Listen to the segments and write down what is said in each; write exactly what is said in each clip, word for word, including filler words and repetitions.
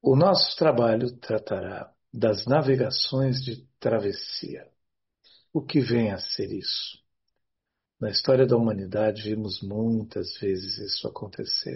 O nosso trabalho tratará das navegações de travessia. O que vem a ser isso? Na história da humanidade, vimos muitas vezes isso acontecer.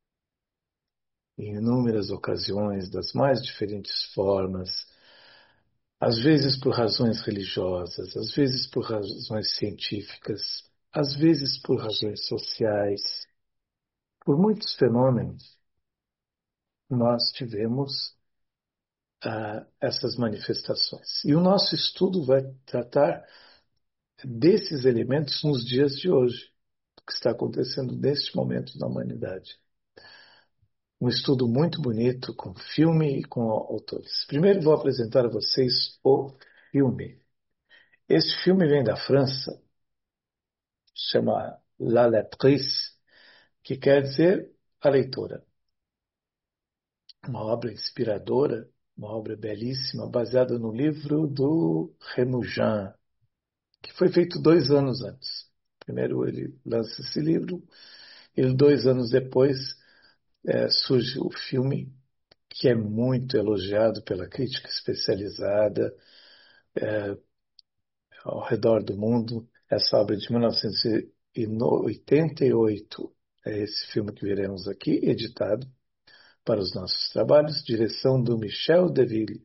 Em inúmeras ocasiões, das mais diferentes formas, às vezes por razões religiosas, às vezes por razões científicas, às vezes por razões sociais. Por muitos fenômenos, nós tivemos ah, essas manifestações. E o nosso estudo vai tratar desses elementos nos dias de hoje, o que está acontecendo neste momento na humanidade. Um estudo muito bonito, com filme e com autores. Primeiro vou apresentar a vocês o filme. Este filme vem da França, se chama La Lectrice, que quer dizer a leitora. Uma obra inspiradora, uma obra belíssima, baseada no livro do Remugin, que foi feito dois anos antes. Primeiro ele lança esse livro, e dois anos depois é, surge o filme, que é muito elogiado pela crítica especializada é, ao redor do mundo. Essa obra é de mil novecentos e oitenta e oito é esse filme que veremos aqui, editado para os nossos trabalhos, direção do Michel Deville.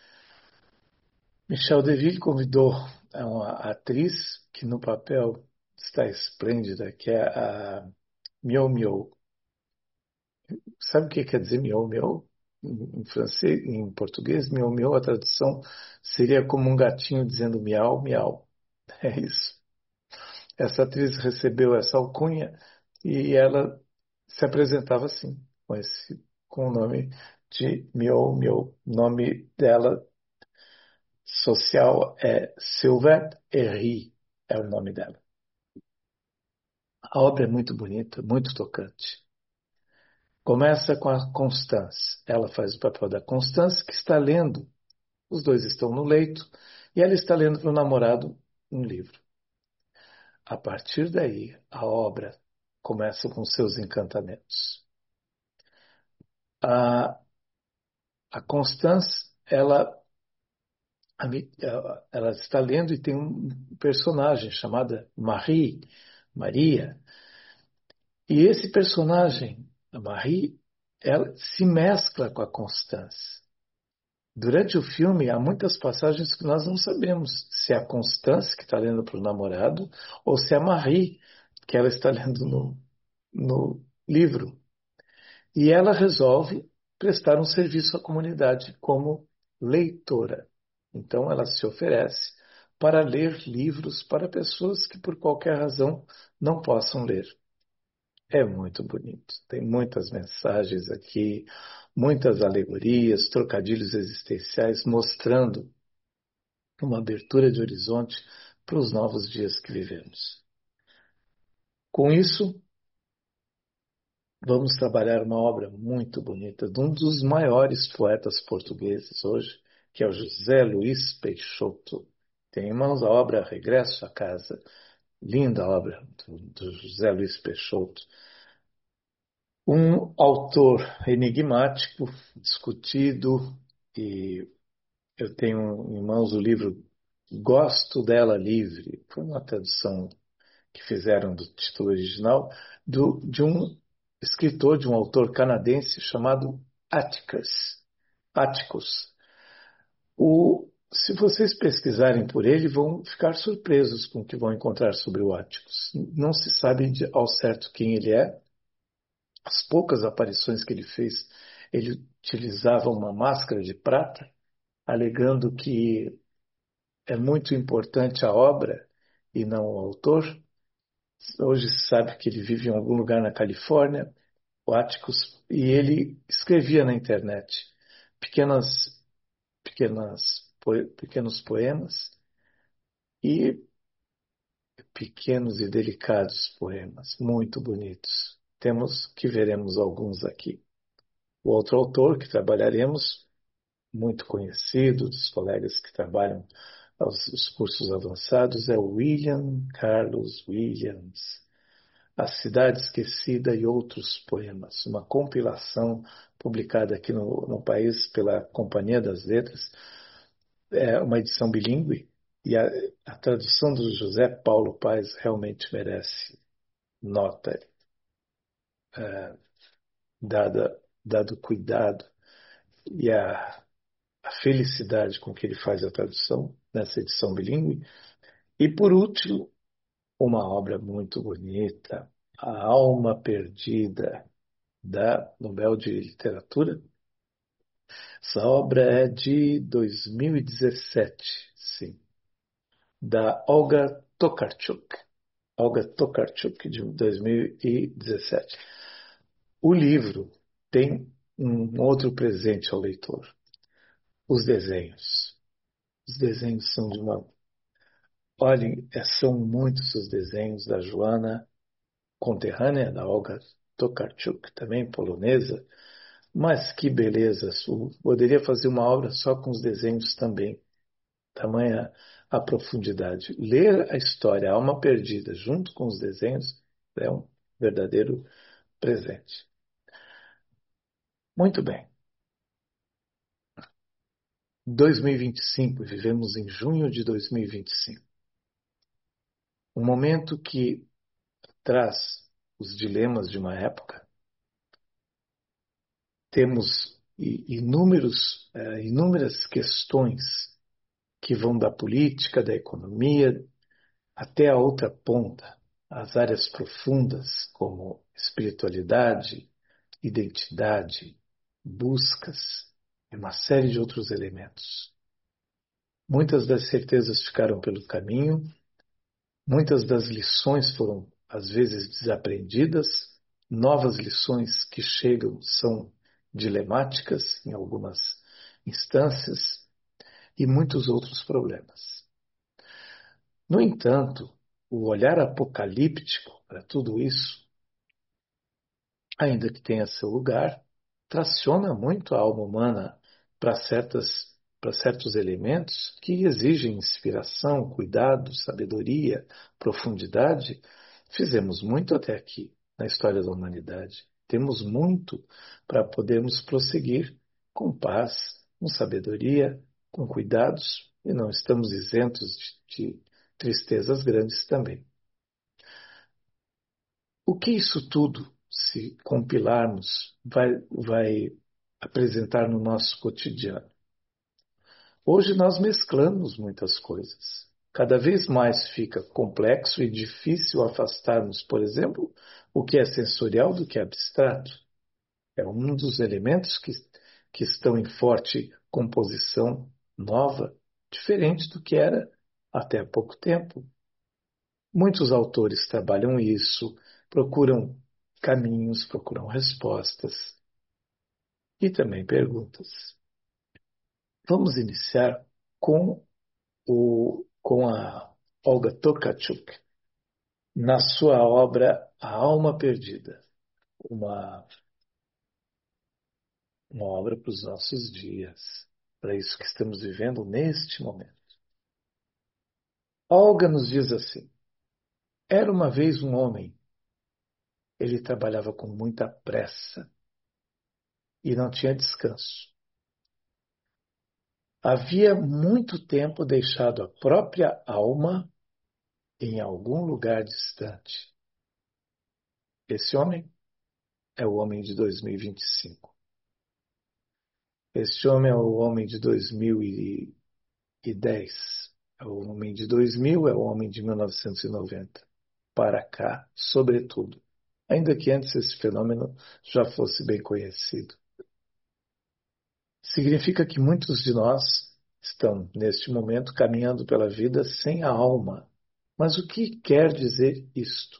Michel Deville convidou uma atriz que no papel está esplêndida, que é a Miao Miao. Sabe o que quer dizer Miao Miao? Em francês, em português, Miao Miao, a tradução seria como um gatinho dizendo miau, miau. É isso. Essa atriz recebeu essa alcunha e ela se apresentava assim, com, esse, com o nome de Miao Miao. O nome dela social é Sylvette Herry, é o nome dela. A obra é muito bonita, muito tocante. Começa com a Constance. Ela faz o papel da Constance, que está lendo. Os dois estão no leito e ela está lendo para o namorado um livro. A partir daí, a obra começa com seus encantamentos. A, a Constance, ela, ela está lendo e tem um personagem chamado Marie, Maria. E esse personagem, a Marie, ela se mescla com a Constance. Durante o filme, há muitas passagens que nós não sabemos se é a Constance que está lendo para o namorado ou se é a Marie que ela está lendo no, no livro. E ela resolve prestar um serviço à comunidade como leitora. Então, ela se oferece para ler livros para pessoas que, por qualquer razão, não possam ler. É muito bonito. Tem muitas mensagens aqui, muitas alegorias, trocadilhos existenciais, mostrando uma abertura de horizonte para os novos dias que vivemos. Com isso, vamos trabalhar uma obra muito bonita de um dos maiores poetas portugueses hoje, que é o José Luís Peixoto. Tem em mãos a obra Regresso à Casa. Linda obra do, do José Luís Peixoto. Um autor enigmático, discutido, e eu tenho em mãos o livro Gosto dela Livre. Foi uma tradução que fizeram do título original, do, de um escritor, de um autor canadense chamado Atticus. Atticus. O, se vocês pesquisarem por ele, vão ficar surpresos com o que vão encontrar sobre o Atticus. Não se sabe de, ao certo quem ele é. As poucas aparições que ele fez, ele utilizava uma máscara de prata, alegando que é muito importante a obra e não o autor. Hoje se sabe que ele vive em algum lugar na Califórnia, o Atticus, e ele escrevia na internet pequenas, pequenas, pequenos poemas e pequenos e delicados poemas, muito bonitos. Temos que veremos alguns aqui. O outro autor que trabalharemos, muito conhecido dos colegas que trabalham aos, os cursos avançados, é o William Carlos Williams. A Cidade Esquecida e Outros Poemas, uma compilação publicada aqui no, no país pela Companhia das Letras, é uma edição bilíngue, e a, a tradução do José Paulo Paes realmente merece nota, é, dada, dado o cuidado e a, a felicidade com que ele faz a tradução nessa edição bilíngue. E, por último, uma obra muito bonita, A Alma Perdida, da Nobel de Literatura. Essa obra é de dois mil e dezessete, sim, da Olga Tokarczuk. Olga Tokarczuk, de dois mil e dezessete. O livro tem um outro presente ao leitor: os desenhos. Os desenhos são de uma. Olhem, é, são muitos os desenhos da Joana, conterrânea da Olga Tokarczuk, também polonesa, mas que beleza! Poderia fazer uma obra só com os desenhos também. Tamanha a profundidade. Ler a história A Alma Perdida junto com os desenhos é um verdadeiro presente. Muito bem. dois mil e vinte e cinco, vivemos em junho de dois mil e vinte e cinco. Um momento que traz os dilemas de uma época. Temos inúmeros, eh, inúmeras questões que vão da política, da economia, até a outra ponta, as áreas profundas, como espiritualidade, identidade, buscas e uma série de outros elementos. Muitas das certezas ficaram pelo caminho, muitas das lições foram, às vezes, desaprendidas, novas lições que chegam são dilemáticas em algumas instâncias e muitos outros problemas. No entanto, o olhar apocalíptico para tudo isso, ainda que tenha seu lugar, traciona muito a alma humana para certas, para certos elementos que exigem inspiração, cuidado, sabedoria, profundidade. Fizemos muito até aqui na história da humanidade. Temos muito para podermos prosseguir com paz, com sabedoria, com cuidados, e não estamos isentos de, de tristezas grandes também. O que isso tudo, se compilarmos, vai, vai apresentar no nosso cotidiano? Hoje nós mesclamos muitas coisas. Cada vez mais fica complexo e difícil afastarmos, por exemplo, o que é sensorial do que é abstrato. É um dos elementos que, que estão em forte composição nova, diferente do que era até há pouco tempo. Muitos autores trabalham isso, procuram caminhos, procuram respostas e também perguntas. Vamos iniciar com, o, com a Olga Tokarczuk, na sua obra A Alma Perdida, uma, uma obra para os nossos dias, para isso que estamos vivendo neste momento. Olga nos diz assim: era uma vez um homem, ele trabalhava com muita pressa e não tinha descanso. Havia muito tempo deixado a própria alma em algum lugar distante. Esse homem é o homem de dois mil e vinte e cinco. Esse homem é o homem de dois mil e dez. É o homem de dois mil, é o homem de mil novecentos e noventa. Para cá, sobretudo. Ainda que antes esse fenômeno já fosse bem conhecido. Significa que muitos de nós estão, neste momento, caminhando pela vida sem a alma. Mas o que quer dizer isto?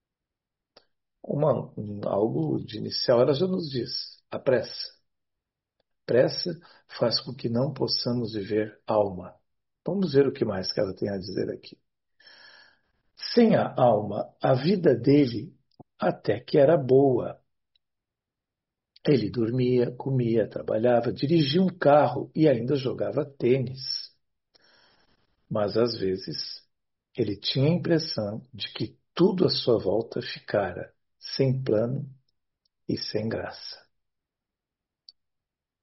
Uma, um, algo de inicial, ela já nos diz: a pressa. Pressa faz com que não possamos viver alma. Vamos ver o que mais que ela tem a dizer aqui. Sem a alma, a vida dele até que era boa. Ele dormia, comia, trabalhava, dirigia um carro e ainda jogava tênis. Mas às vezes ele tinha a impressão de que tudo à sua volta ficara sem plano e sem graça.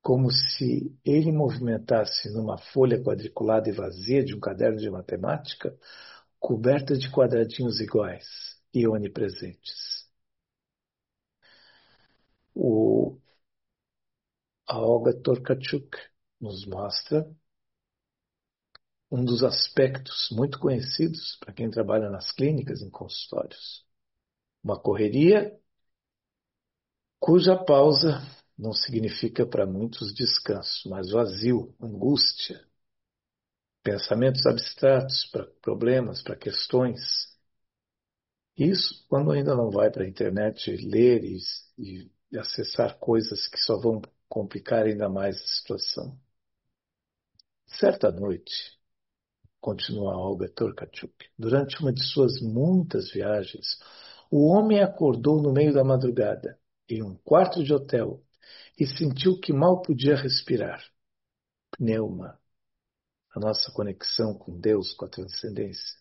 como se ele movimentasse numa folha quadriculada e vazia de um caderno de matemática, coberta de quadradinhos iguais e onipresentes. O, a Olga Tokarczuk nos mostra um dos aspectos muito conhecidos para quem trabalha nas clínicas, em consultórios. Uma correria cuja pausa não significa para muitos descanso, mas vazio, angústia, pensamentos abstratos para problemas, para questões. Isso quando ainda não vai para a internet ler e, e acessar coisas que só vão complicar ainda mais a situação. Certa noite, continua Olga Tokarczuk, durante uma de suas muitas viagens, o homem acordou no meio da madrugada, em um quarto de hotel, e sentiu que mal podia respirar. Pneuma, a nossa conexão com Deus, com a transcendência.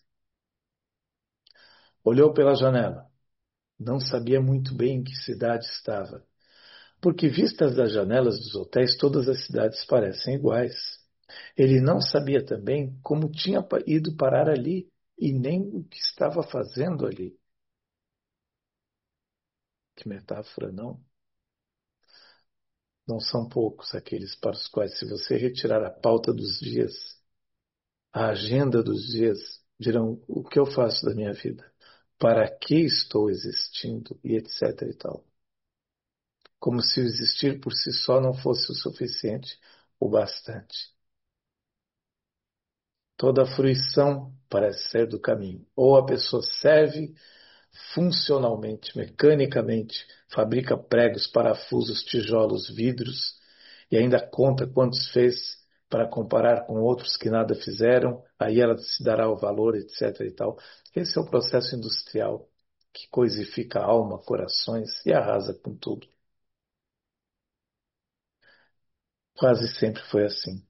Olhou pela janela. Não sabia muito bem em que cidade estava, porque vistas das janelas dos hotéis todas as cidades parecem iguais. Ele não sabia também como tinha ido parar ali e nem o que estava fazendo ali. Que metáfora, não? Não são poucos aqueles para os quais, se você retirar a pauta dos dias, a agenda dos dias, dirão o que eu faço da minha vida, para que estou existindo e etc e tal. Como se o existir por si só não fosse o suficiente, o bastante. Toda a fruição parece ser do caminho. Ou a pessoa serve funcionalmente, mecanicamente, fabrica pregos, parafusos, tijolos, vidros e ainda conta quantos fez para comparar com outros que nada fizeram, aí ela se dará o valor, etc e tal. Esse é o processo industrial que coisifica a alma, corações e arrasa com tudo. Quase sempre foi assim.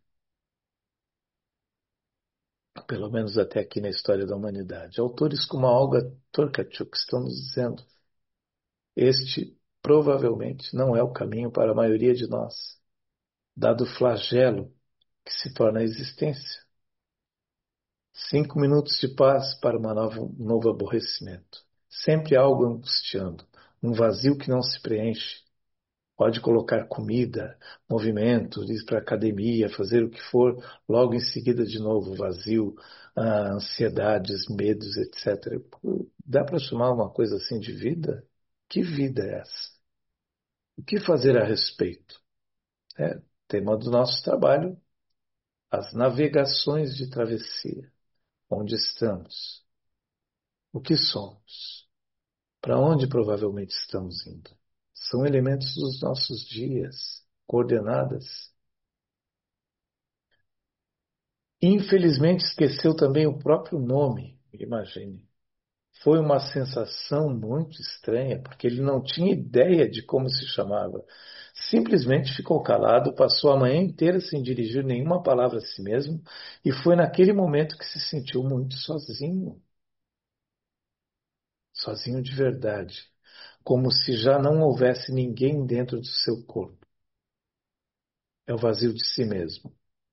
Pelo menos até aqui na história da humanidade. Autores como a Olga Tokarczuk estão nos dizendo: este provavelmente não é o caminho para a maioria de nós, dado o flagelo que se torna a existência. Cinco minutos de paz para uma nova, um novo aborrecimento. Sempre algo angustiando, um vazio que não se preenche. Pode colocar comida, movimento, ir para a academia, fazer o que for, logo em seguida de novo vazio, ah, ansiedades, medos, etcétera. Dá para chamar uma coisa assim de vida? Que vida é essa? O que fazer a respeito? É tema do nosso trabalho, as navegações de travessia. Onde estamos? O que somos? Para onde provavelmente estamos indo? São elementos dos nossos dias, coordenadas. Infelizmente esqueceu também o próprio nome, imagine. Foi uma sensação muito estranha, porque ele não tinha ideia de como se chamava. Simplesmente ficou calado, passou a manhã inteira sem dirigir nenhuma palavra a si mesmo, e foi naquele momento que se sentiu muito sozinho. Sozinho de verdade, como se já não houvesse ninguém dentro do seu corpo. É o vazio de si mesmo.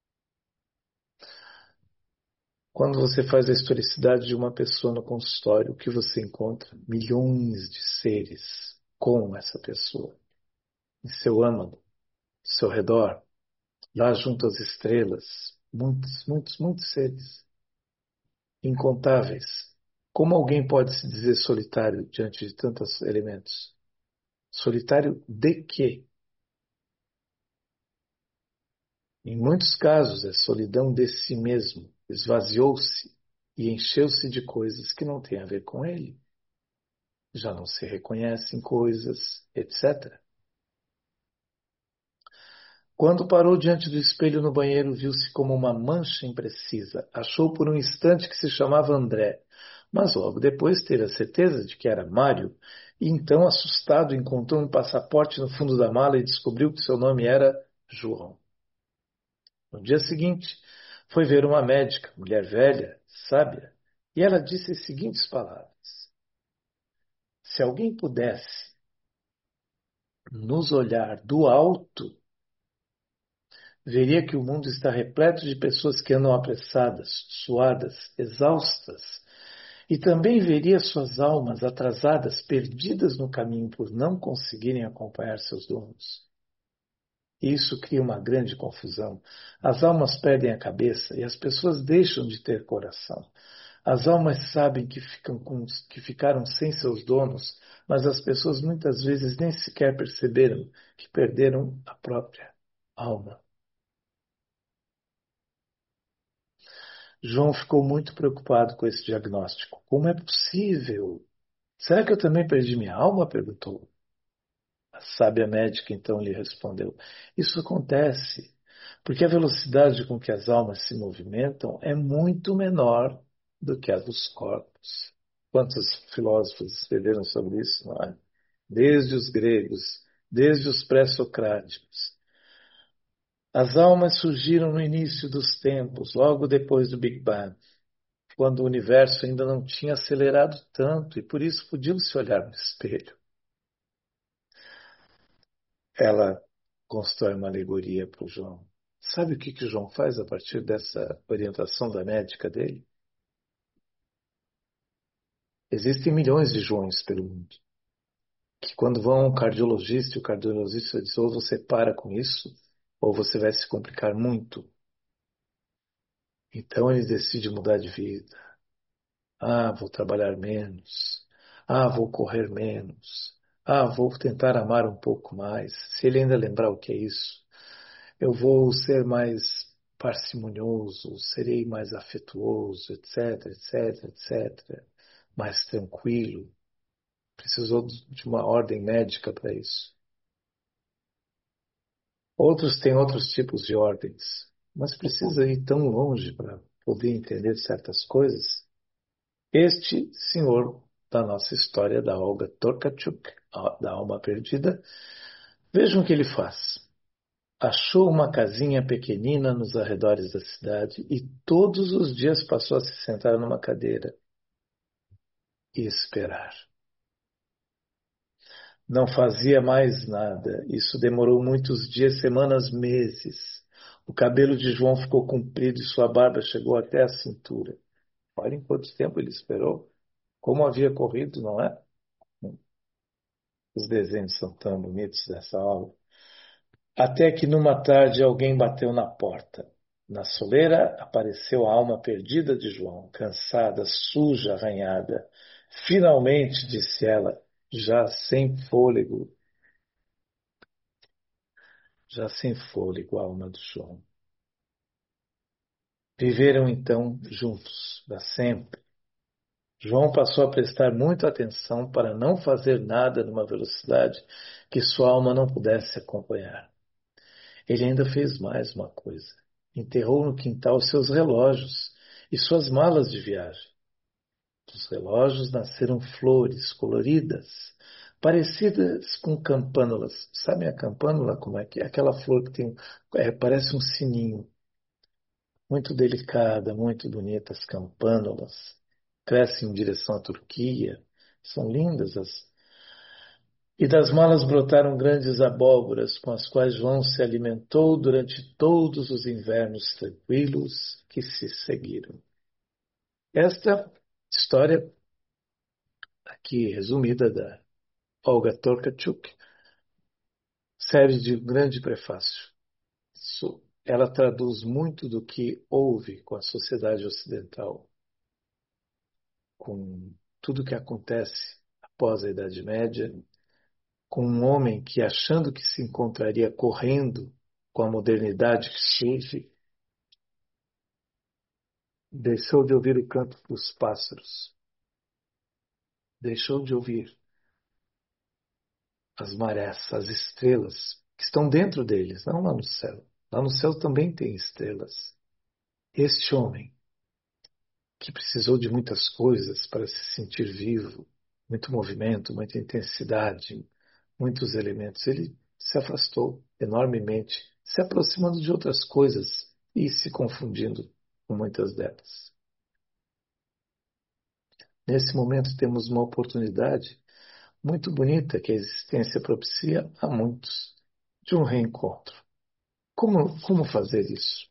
Quando você faz a historicidade de uma pessoa no consultório, o que você encontra? Milhões de seres com essa pessoa, em seu âmago, ao seu redor, lá junto às estrelas. Muitos, muitos, muitos seres. Incontáveis. Como alguém pode se dizer solitário diante de tantos elementos? Solitário de quê? Em muitos casos é solidão de si mesmo. Esvaziou-se e encheu-se de coisas que não têm a ver com ele. Já não se reconhecem coisas, etcétera. Quando parou diante do espelho no banheiro, viu-se como uma mancha imprecisa. Achou por um instante que se chamava André, mas logo depois teve a certeza de que era Mário, e então, assustado, encontrou um passaporte no fundo da mala e descobriu que seu nome era João. No dia seguinte, foi ver uma médica, mulher velha, sábia, e ela disse as seguintes palavras: se alguém pudesse nos olhar do alto, veria que o mundo está repleto de pessoas que andam apressadas, suadas, exaustas, e também veria suas almas atrasadas, perdidas no caminho por não conseguirem acompanhar seus donos. Isso cria uma grande confusão. As almas perdem a cabeça e as pessoas deixam de ter coração. As almas sabem que, ficam com, que ficaram sem seus donos, mas as pessoas muitas vezes nem sequer perceberam que perderam a própria alma. João ficou muito preocupado com esse diagnóstico. Como é possível? Será que eu também perdi minha alma? Perguntou. A sábia médica então lhe respondeu: Isso acontece porque a velocidade com que as almas se movimentam é muito menor do que a dos corpos. Quantos filósofos escreveram sobre isso, não é? Desde os gregos, desde os pré-socráticos. As almas surgiram no início dos tempos, logo depois do Big Bang, quando o universo ainda não tinha acelerado tanto e por isso podiam se olhar no espelho. Ela constrói uma alegoria para o João. Sabe o que que o João faz a partir dessa orientação da médica dele? Existem milhões de Joões pelo mundo, que quando vão a um cardiologista, e o cardiologista diz: ou você para com isso, ou você vai se complicar muito. Então ele decide mudar de vida. Ah, vou trabalhar menos. Ah, vou correr menos. Ah, vou tentar amar um pouco mais. Se ele ainda lembrar o que é isso. Eu vou ser mais parcimonioso, serei mais afetuoso, etc, etc, etcétera. Mais tranquilo. Precisou de uma ordem médica para isso. Outros têm outros tipos de ordens, mas precisa ir tão longe para poder entender certas coisas. Este senhor da nossa história, da Olga Tokarczuk, da Alma Perdida, vejam o que ele faz. Achou uma casinha pequenina nos arredores da cidade e todos os dias passou a se sentar numa cadeira e esperar. Não fazia mais nada. Isso demorou muitos dias, semanas, meses. O cabelo de João ficou comprido e sua barba chegou até a cintura. Olhem quanto tempo ele esperou. Como havia corrido, não é? Os desenhos são tão bonitos dessa aula. Até que numa tarde alguém bateu na porta. Na soleira apareceu a alma perdida de João, cansada, suja, arranhada. Finalmente, disse ela, já sem fôlego, já sem fôlego, a alma do João. Viveram então juntos, para sempre. João passou a prestar muita atenção para não fazer nada numa velocidade que sua alma não pudesse acompanhar. Ele ainda fez mais uma coisa. Enterrou no quintal seus relógios e suas malas de viagem. Dos relógios nasceram flores coloridas, parecidas com campânulas. Sabe a campânula como é que é? Aquela flor que tem, é, parece um sininho. Muito delicada, muito bonita, as campânulas. Crescem em direção à Turquia. São lindas as. E das malas brotaram grandes abóboras, com as quais João se alimentou durante todos os invernos tranquilos que se seguiram. Esta história, aqui resumida, da Olga Tokarczuk, serve de grande prefácio. Isso, ela traduz muito do que houve com a sociedade ocidental, com tudo o que acontece após a Idade Média, com um homem que, achando que se encontraria correndo com a modernidade que surge, deixou de ouvir o canto dos pássaros, deixou de ouvir as marés, as estrelas que estão dentro deles, não lá no céu. Lá no céu também tem estrelas. Este homem, que precisou de muitas coisas para se sentir vivo, muito movimento, muita intensidade, muitos elementos, ele se afastou enormemente, se aproximando de outras coisas e se confundindo com muitas delas. Nesse momento temos uma oportunidade muito bonita que a existência propicia a muitos, de um reencontro como, como fazer isso?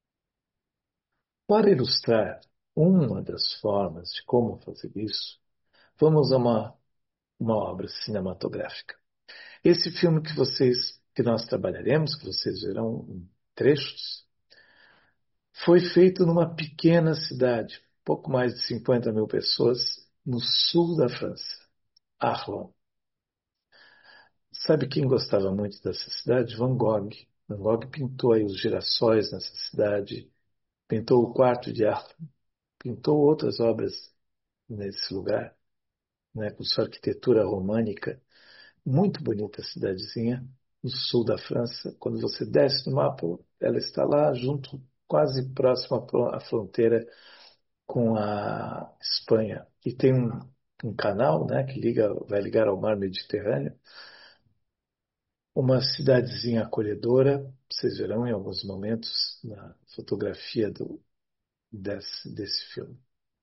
Para ilustrar uma das formas de como fazer isso, vamos a uma, uma obra cinematográfica. Esse filme que vocês, que nós trabalharemos, que vocês verão em trechos, foi feito numa pequena cidade, pouco mais de cinquenta mil pessoas, no sul da França, Arlon. Sabe quem gostava muito dessa cidade? Van Gogh. Van Gogh pintou aí os girassóis nessa cidade, pintou o quarto de Arlon, pintou outras obras nesse lugar, né, com sua arquitetura românica. Muito bonita a cidadezinha, no sul da França. Quando você desce no mapa, ela está lá junto, quase próxima à fronteira com a Espanha. E tem um, um canal, né, que liga, vai ligar ao mar Mediterrâneo. Uma cidadezinha acolhedora, vocês verão em alguns momentos na fotografia do, desse, desse filme.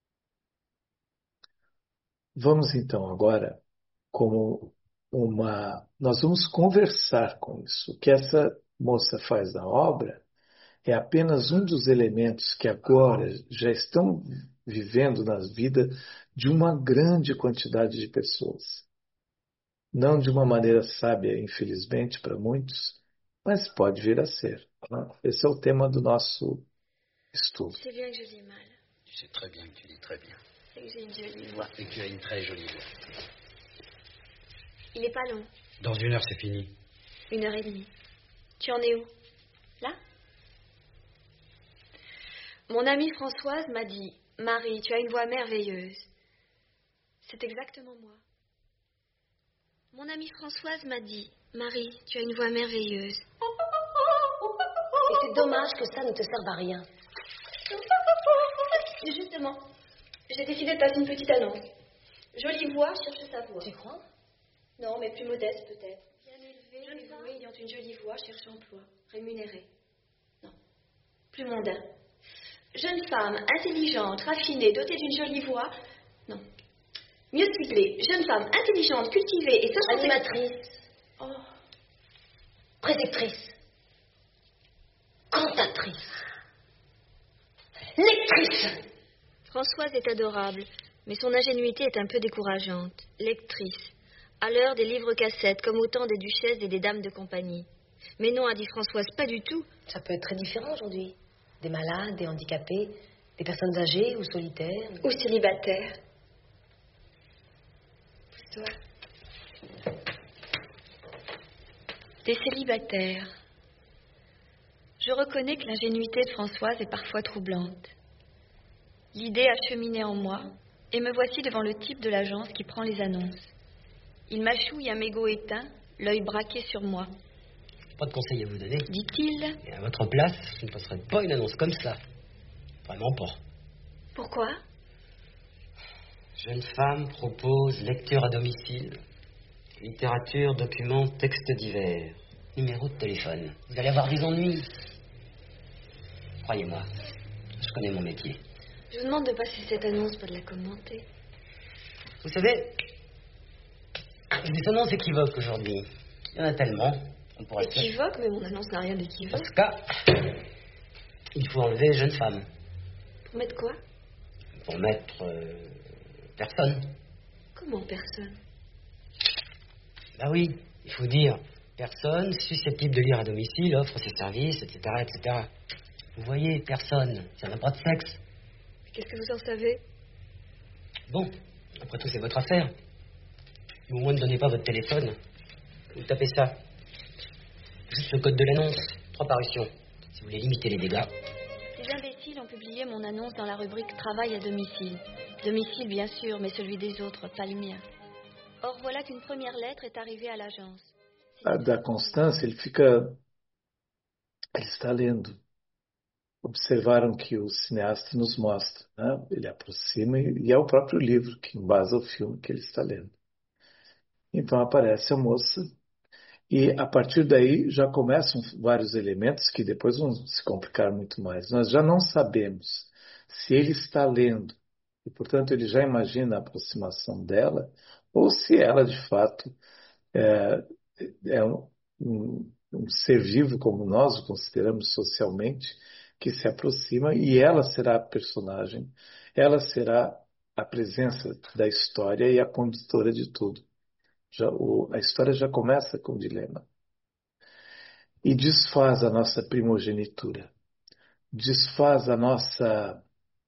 Vamos então agora como uma. Nós vamos conversar com isso. O que essa moça faz na obra é apenas um dos elementos que agora já estão vivendo na vida de uma grande quantidade de pessoas. Não de uma maneira sábia, infelizmente, para muitos, mas pode vir a ser. Né? Esse é o tema do nosso estudo. C'est bien que je lis mal. Tu sais très bien que tu lis très bien. C'est que j'ai une jolie voix. Et que tu as une très jolie voix. Il est pas long. Dans une heure, c'est fini. Une heure et demie. Tu en es où? Là? Mon amie Françoise m'a dit « Marie, tu as une voix merveilleuse. » C'est exactement moi. Mon amie Françoise m'a dit « Marie, tu as une voix merveilleuse. » Et c'est dommage que ça ne te serve à rien. Justement, j'ai décidé de passer une petite annonce. Jolie voix, cherche sa voix. Tu crois? Non, mais plus modeste peut-être. Bien élevée, jeune femme ayant une jolie voix, cherche emploi, rémunérée. Non, plus mondain. Jeune femme, intelligente, raffinée, dotée d'une jolie voix. Non. Mieux ciblée. Jeune femme, intelligente, cultivée et sachant... Animatrice. Oh. Prédictrice. Cantatrice. Lectrice. Françoise est adorable, mais son ingénuité est un peu décourageante. Lectrice. À l'heure des livres-cassettes, comme au temps des duchesses et des dames de compagnie. Mais non, a dit Françoise, pas du tout. Ça peut être très différent aujourd'hui. Des malades, des handicapés, des personnes âgées ou solitaires. Ou célibataires. Pousse-toi. Des célibataires. Je reconnais que l'ingénuité de Françoise est parfois troublante. L'idée a cheminé en moi, et me voici devant le type de l'agence qui prend les annonces. Il mâchouille un mégot éteint, l'œil braqué sur moi. Pas de conseils à vous donner. Dit-il. Et à votre place, je ne passerai pas une annonce comme ça. Vraiment pas. Pourquoi? Jeune femme propose lecture à domicile, littérature, documents, textes divers, numéro de téléphone. Vous allez avoir des ennuis. Croyez-moi, je connais mon métier. Je vous demande de passer cette annonce, pas de la commenter. Vous savez, il y a des annonces équivoques aujourd'hui. Il y en a tellement. On pourrait se- Équivoque, mais mon annonce n'a rien Dans d'équivoque. ce cas, il faut enlever jeune femme Pour mettre quoi? pour mettre euh, personne. Comment personne? Bah oui, il faut dire personne susceptible de lire à domicile, offre ses services, et cetera, et cetera. Vous voyez, personne, ça n'a pas de sexe. Qu'est-ce que vous en savez? Bon, après tout, c'est votre affaire. Au moins, ne donnez pas votre téléphone. Vous tapez ça. Juste le code de l'annonce. Trois parutions. Si vous voulez limiter les dégâts. Ces imbéciles ont publié mon annonce dans la rubrique Travail à domicile. Domicile, bien sûr, mais celui des autres, pas le mien. Or, voilà qu'une première lettre est arrivée à l'agence. A da Constância, ele fica. Ele está lendo. Observaram que o cineasta nos mostra, né? Ele aproxima e, e é o próprio livro que embasa o filme que ele está lendo. Então aparece a moça e a partir daí já começam vários elementos que depois vão se complicar muito mais. Nós já não sabemos se ele está lendo e, portanto, ele já imagina a aproximação dela ou se ela, de fato, é, é um, um, um ser vivo como nós o consideramos socialmente, que se aproxima e ela será a personagem, ela será a presença da história e a condutora de tudo. Já, o, a história já começa com um dilema. E desfaz a nossa primogenitura, desfaz a nossa,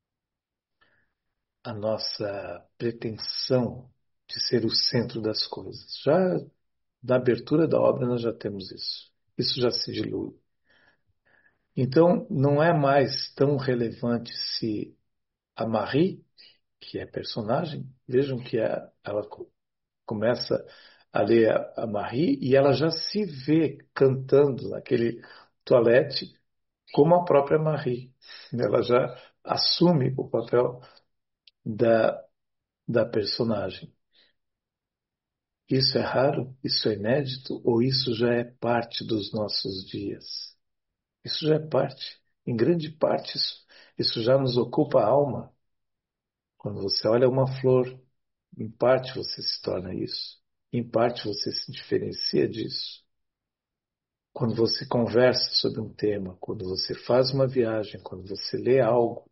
a nossa pretensão de ser o centro das coisas. Já na abertura da obra nós já temos isso. Isso já se dilui. Então, não é mais tão relevante se a Marie, que é personagem, vejam que a, ela co- começa a ler a, a Marie e ela já se vê cantando naquele toalete como a própria Marie. Ela já assume o papel da, da personagem. Isso é raro? Isso é inédito? Ou isso já é parte dos nossos dias? Isso já é parte. Em grande parte, isso, isso já nos ocupa a alma. Quando você olha uma flor, em parte você se torna isso. Em parte você se diferencia disso. Quando você conversa sobre um tema, quando você faz uma viagem, quando você lê algo,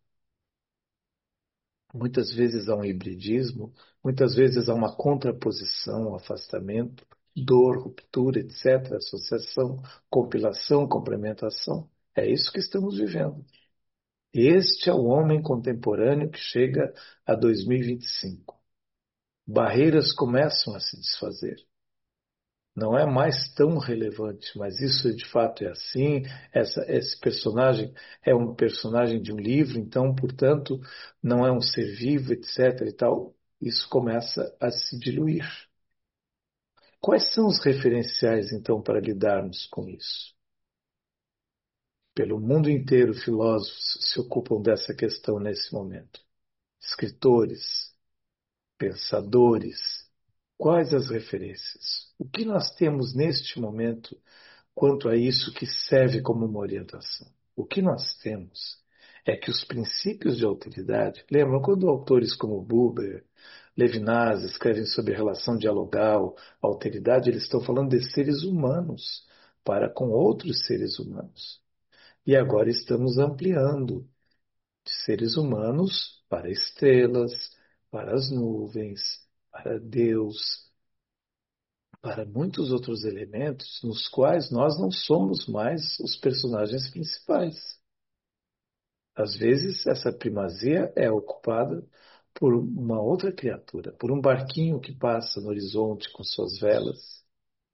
muitas vezes há um hibridismo, muitas vezes há uma contraposição, um afastamento, dor, ruptura, etcétera, associação, compilação, complementação. É isso que estamos vivendo. Este é o homem contemporâneo que chega a dois mil e vinte e cinco. Barreiras começam a se desfazer. Não é mais tão relevante, mas isso de fato é assim. Essa, esse personagem é um personagem de um livro, então, portanto, não é um ser vivo, etcétera. E tal. Isso começa a se diluir. Quais são os referenciais, então, para lidarmos com isso? Pelo mundo inteiro, filósofos se ocupam dessa questão nesse momento. Escritores, pensadores. Quais as referências? O que nós temos neste momento quanto a isso que serve como uma orientação? O que nós temos é que os princípios de alteridade, lembram quando autores como Buber, Levinas escrevem sobre a relação dialogal, alteridade, eles estão falando de seres humanos para com outros seres humanos. E agora estamos ampliando de seres humanos para estrelas, para as nuvens, para Deus, para muitos outros elementos nos quais nós não somos mais os personagens principais. Às vezes, essa primazia é ocupada por uma outra criatura, por um barquinho que passa no horizonte com suas velas,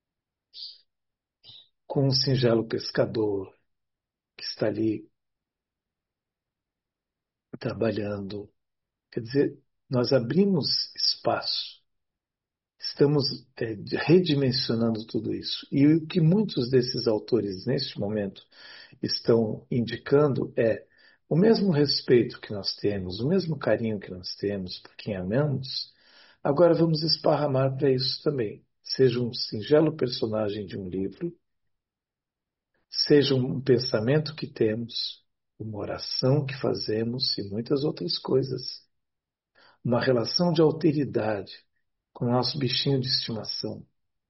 com um singelo pescador que está ali trabalhando. Quer dizer, nós abrimos espaço. Estamos é, redimensionando tudo isso. E o que muitos desses autores, neste momento, estão indicando é o mesmo respeito que nós temos, o mesmo carinho que nós temos por quem amamos, agora vamos esparramar para isso também. Seja um singelo personagem de um livro, seja um pensamento que temos, uma oração que fazemos e muitas outras coisas. Uma relação de alteridade com o nosso bichinho de estimação.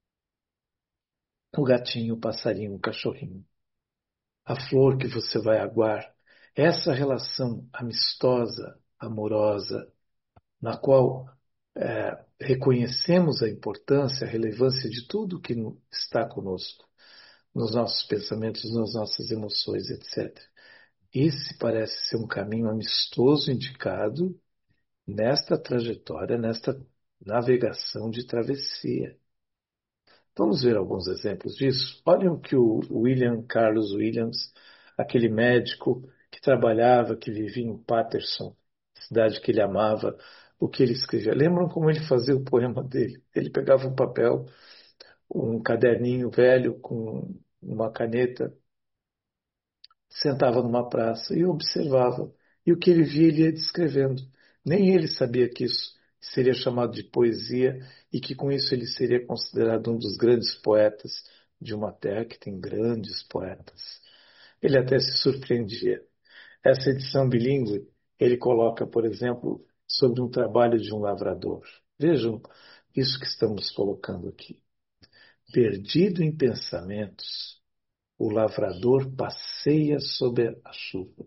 O gatinho, o passarinho, o cachorrinho. A flor que você vai aguar. Essa relação amistosa, amorosa, na qual é, reconhecemos a importância, a relevância de tudo que está conosco, nos nossos pensamentos, nas nossas emoções, etcétera. Esse parece ser um caminho amistoso indicado nesta trajetória, nesta navegação de travessia. Vamos ver alguns exemplos disso? Olhem o que o William Carlos Williams, aquele médico que trabalhava, que vivia em Paterson, cidade que ele amava, o que ele escrevia. Lembram como ele fazia o poema dele? Ele pegava um papel, um caderninho velho com uma caneta, sentava numa praça e observava. E o que ele via, ele ia descrevendo. Nem ele sabia que isso seria chamado de poesia e que com isso ele seria considerado um dos grandes poetas de uma terra que tem grandes poetas. Ele até se surpreendia. Essa edição bilíngue, ele coloca, por exemplo, sobre um trabalho de um lavrador. Vejam isso que estamos colocando aqui. Perdido em pensamentos, o lavrador passeia sob a chuva.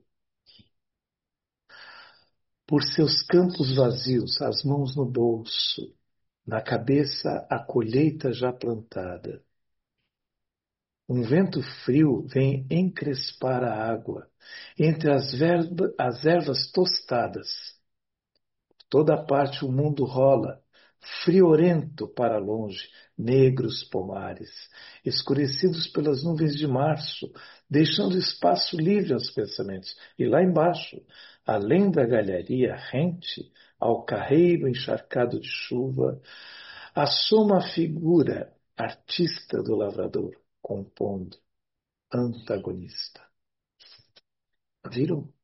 Por seus campos vazios, as mãos no bolso, na cabeça a colheita já plantada. Um vento frio vem encrespar a água, entre as, verba, as ervas tostadas. Toda parte o mundo rola, friorento para longe, negros pomares, escurecidos pelas nuvens de março, deixando espaço livre aos pensamentos. E lá embaixo, além da galharia rente, ao carreiro encharcado de chuva, assoma a figura artista do lavrador, compondo, antagonista. Viram?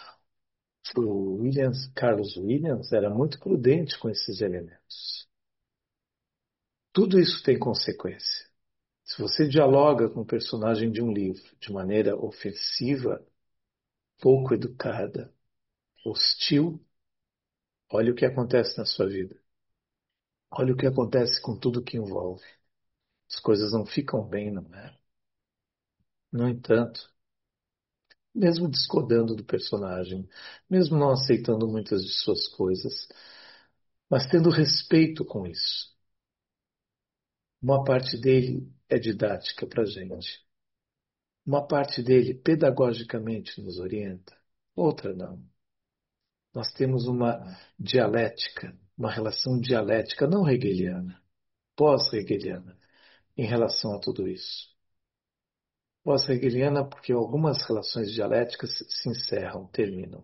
O Williams, Carlos Williams era muito prudente com esses elementos. Tudo isso tem consequência. Se você dialoga com o personagem de um livro de maneira ofensiva, pouco educada, hostil, olha o que acontece na sua vida. Olha o que acontece com tudo que envolve. As coisas não ficam bem, não é? No entanto, mesmo discordando do personagem, mesmo não aceitando muitas de suas coisas, mas tendo respeito com isso, uma parte dele é didática para a gente. Uma parte dele, pedagogicamente, nos orienta. Outra não. Nós temos uma dialética, uma relação dialética não hegeliana, pós-hegeliana, em relação a tudo isso. Pós-hegeliana porque algumas relações dialéticas se encerram, terminam.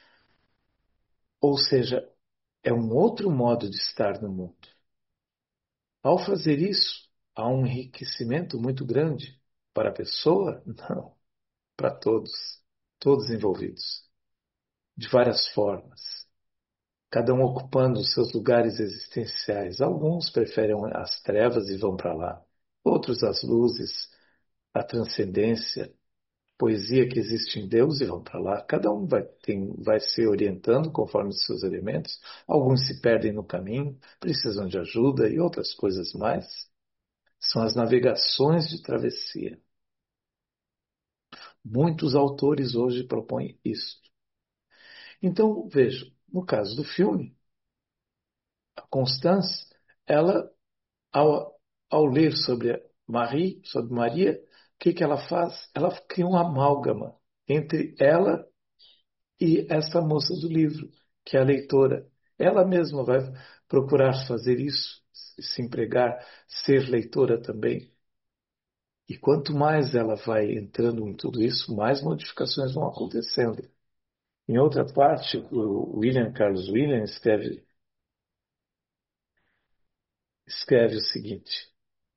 Ou seja, é um outro modo de estar no mundo. Ao fazer isso, há um enriquecimento muito grande para a pessoa? Não. Para todos, todos envolvidos, de várias formas, cada um ocupando os seus lugares existenciais. Alguns preferem as trevas e vão para lá, outros as luzes, a transcendência, poesia que existe em Deus e vão para lá. Cada um vai, tem, vai se orientando conforme os seus elementos. Alguns se perdem no caminho, precisam de ajuda e outras coisas mais. São as navegações de travessia. Muitos autores hoje propõem isso. Então, veja, no caso do filme, a Constance, ela, ao, ao ler sobre Marie, sobre Maria, o que, que ela faz? Ela cria um amálgama entre ela e essa moça do livro, que é a leitora. Ela mesma vai procurar fazer isso, se empregar, ser leitora também. E quanto mais ela vai entrando em tudo isso, mais modificações vão acontecendo. Em outra parte, o William Carlos Williams escreve, escreve o seguinte,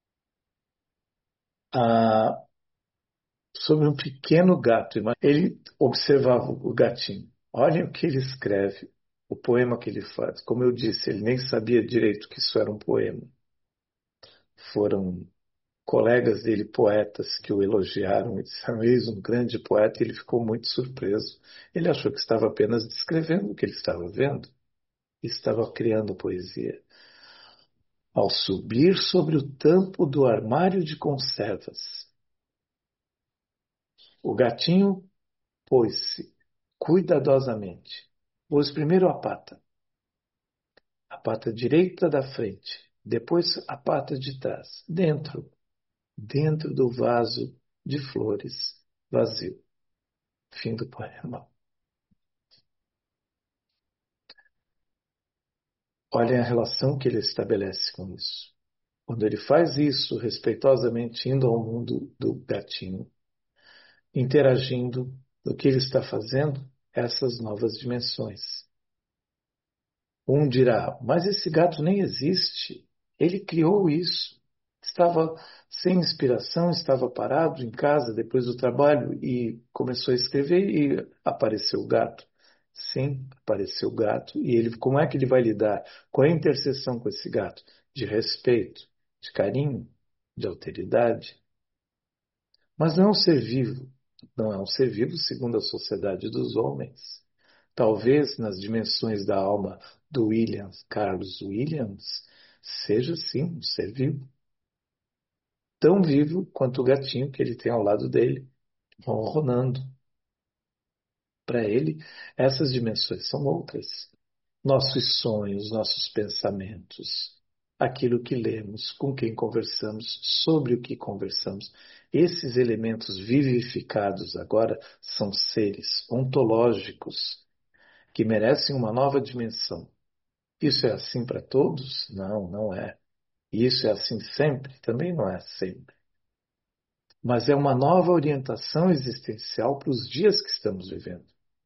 ah, sobre um pequeno gato. Ele observava o gatinho. Olhem o que ele escreve, o poema que ele faz. Como eu disse, ele nem sabia direito que isso era um poema. Foram colegas dele, poetas, que o elogiaram e disseram, eis um grande poeta, e ele ficou muito surpreso. Ele achou que estava apenas descrevendo o que ele estava vendo. E estava criando poesia. Ao subir sobre o tampo do armário de conservas, o gatinho pôs-se cuidadosamente. Pôs primeiro a pata, a pata direita da frente, depois a pata de trás, dentro, dentro do vaso de flores vazio. Fim do poema. Olhem a relação que ele estabelece com isso. Quando ele faz isso, respeitosamente indo ao mundo do gatinho, interagindo no que ele está fazendo, essas novas dimensões. Um dirá, mas esse gato nem existe. Ele criou isso. Estava sem inspiração, estava parado em casa depois do trabalho e começou a escrever e apareceu o gato. Sim, apareceu o gato. E ele, como é que ele vai lidar com a interseção com esse gato? De respeito, de carinho, de alteridade. Mas não é um ser vivo. Não é um ser vivo segundo a sociedade dos homens. Talvez nas dimensões da alma do Williams, Carlos Williams, seja sim um ser vivo. tão vivo quanto o gatinho que ele tem ao lado dele, ronronando. Para ele, essas dimensões são outras. Nossos sonhos, nossos pensamentos, aquilo que lemos, com quem conversamos, sobre o que conversamos. Esses elementos vivificados agora são seres ontológicos que merecem uma nova dimensão. Isso é assim para todos? Não, não é. E isso é assim sempre? Também não é sempre. Mas é uma nova orientação existencial para os dias que estamos vivendo.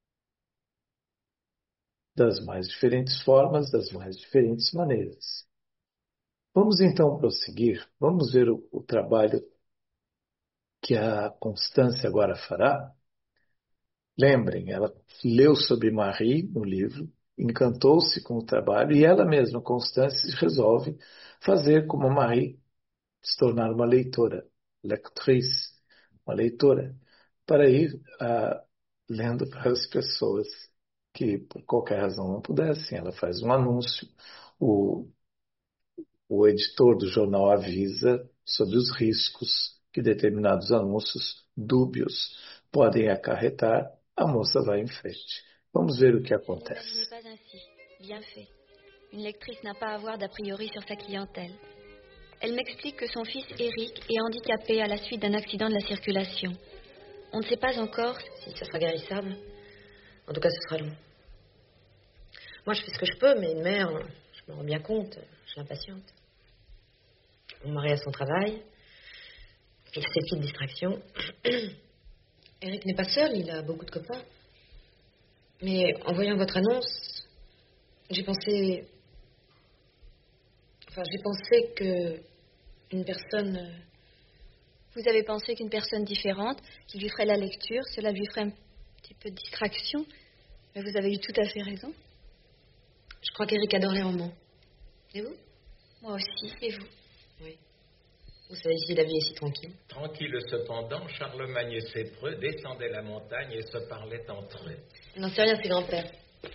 Das mais diferentes formas, das mais diferentes maneiras. Vamos então prosseguir, vamos ver o, o trabalho que a Constância agora fará. Lembrem, ela leu sobre Marie no livro, encantou-se com o trabalho e ela mesma, Constância, resolve fazer como Marie, se tornar uma leitora, lectrice, uma leitora, para ir uh, lendo para as pessoas que por qualquer razão não pudessem. Ela faz um anúncio, o O editor do jornal avisa sobre os riscos que determinados anúncios dúbios podem acarretar. A moça vai em frente. Vamos ver o que acontece. Pas ainsi. Bien fait. Une lectrice n'a pas à avoir d'a priori sur sa clientèle. Elle m'explique que son fils Eric est handicapé à la suite d'un accident de la circulation. On ne sait pas encore si ça sera guérissable. En tout cas, ce sera long. Moi, je fais ce que je peux, mais une mère, je me rends bien compte, je l'impatiente. Mon mari a son travail, il a ses petites distractions. Eric n'est pas seul, il a beaucoup de copains. Mais en voyant votre annonce, j'ai pensé... Enfin, j'ai pensé que une personne... Vous avez pensé qu'une personne différente, qui lui ferait la lecture, cela lui ferait un petit peu de distraction. Mais vous avez eu tout à fait raison. Je crois qu'Eric adore les romans. Et vous? Moi aussi, et vous? Oui. Vous savez si la vie est si tranquille. Tranquille cependant, Charlemagne et ses preux descendaient la montagne et se parlaient entre eux. Il n'en sait rien, c'est grand-père.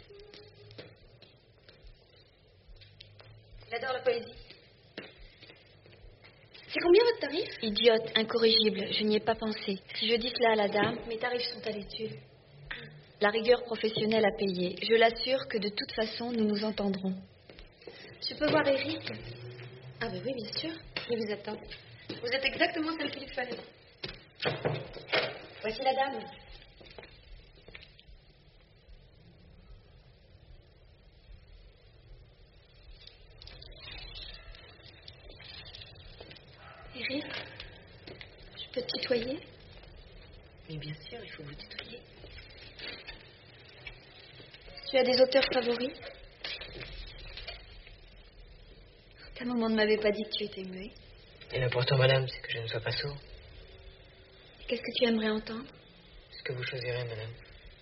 Il adore la poésie. C'est combien votre tarif? Idiote, incorrigible, je n'y ai pas pensé. Si je dis cela à la dame, mes tarifs sont à l'étude. La rigueur professionnelle à payer. Je l'assure que de toute façon, nous nous entendrons. Je peux voir Eric? Ah ben oui, bien sûr. Il vous attend. Vous êtes exactement celle qu'il fallait. Voici la dame. Eric, je peux te tutoyer? Mais bien sûr, il faut vous tutoyer. Tu as des auteurs favoris? Ta maman ne m'avait pas dit que tu étais muet. Et l'important, madame, c'est que je ne sois pas sourd. Qu'est-ce que tu aimerais entendre? Ce que vous choisirez, madame.